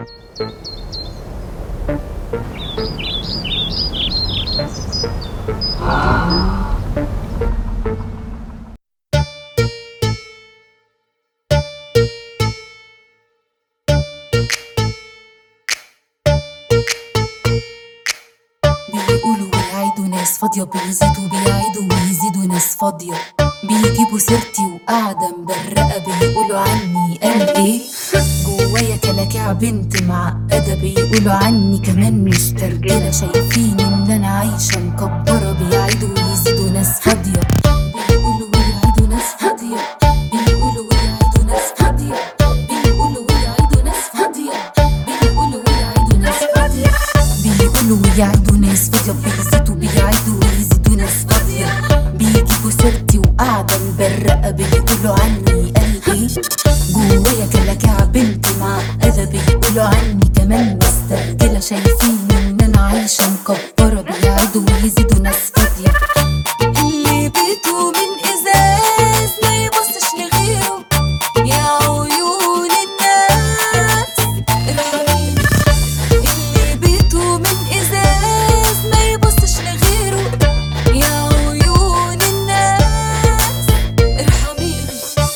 بيقولوا ويعيدوا ناس فاضية، بيزيدوا بيعيدوا ويزيدوا ناس فاضية. بيجيبوا سيرتي وقاعدة مبرقة، بيقولوا عني قال ايه جوايا كلاكع بنت معقدة. بيقولوا عني كمان مسترجلة، شايفيني ان انا عايشة مكبرة. بيعيدوا ويزيدوا ناس فاضية، بيقولوا ويعيدوا ناس فاضية. بيقولوا ويعيدوا ناس فاضية، بيقولوا ويعيدوا ناس فاضية. بيقولوا ويعيدوا ناس فاضية، بيقولوا ويعيدوا ناس فاضية. بيزيدوا بيعيدوا ويزيدوا ناس فاضية. بيجيبوا سيرتي وقاعدة مبرقة، بيقولوا عني قال ايه جوايا كلاكع بنت معقدة. بيقولوا عني كمان مسترجلة، شايفيني ان انا عايشة مكبرة. بيعيدوا ويزيدوا ناس فاضية. اللي بيته من ازاز ما يبصش لغيره، يا عيون الناس ارحميني. اللي بيته من ازاز ما يبصش لغيره، يا عيون الناس ارحميني.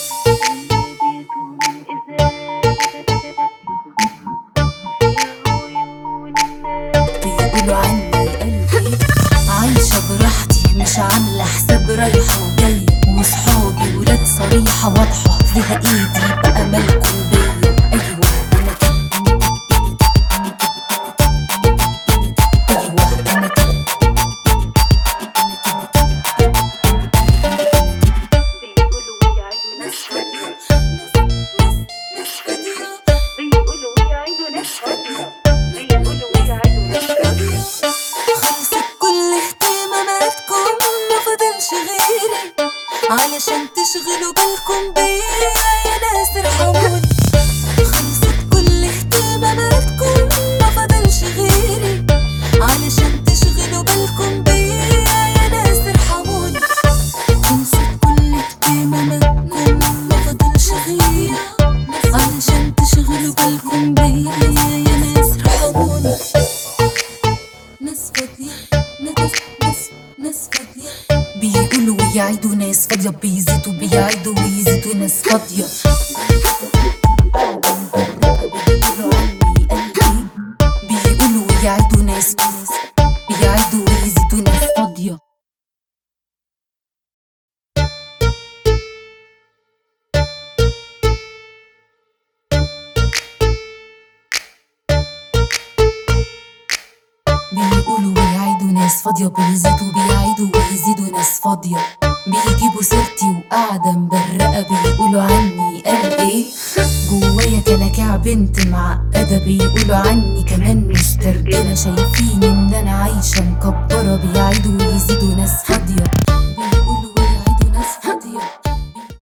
بيقولوا عني قلبي عايشة براحتي، مش عاملة حساب رايحة وجاية. وصحابي ولاد صريحة واضحة، فيها ايدي بقى مالكم بيا. ايوه انا كده، ايوه انا كده. بيقولوا ويعيدوا ناس فاضية، ناس فاضية. بيقولوا ويعيدوا ناس فاضية، بيقولوا ويعيدوا ناس فاضية. خلصت كل اهتماماتكم، ما فضلش غيري علشان تشغلوا بالكم بيا. يا ناس ارحموني. خلصت كل اهتماماتكم، ما فضلش غيري علشان تشغلوا بالكم بيا. يا ناس ارحموني. خلصت كل اهتماماتكم، ما فضلش غيري علشان تشغلوا بالكم بيا. يا ناس ارحموني. ناس فاضية، ناس فاضية. بيقولوا ويعيدوا ناس فاضية. بيزيدوا بيعيدوا ويزيدوا ناس فاضية. بيقولوا عني قلبي، بيقولوا ويعيدوا ناس بيعيدوا ويزيدوا ناس فاضية. بيقولوا ويعيدوا ناس فاضية. بيزيدوا بيعيدوا ويزيدوا ناس فاضية. بيجيبوا سيرتي وقاعدة مبرقة، بيقولوا عني قال ايه جوايا كلاكع بنت معقدة. بيقولوا عني كمان مسترجلة، شايفيني ان انا عايشة مكبرة. بيعيدوا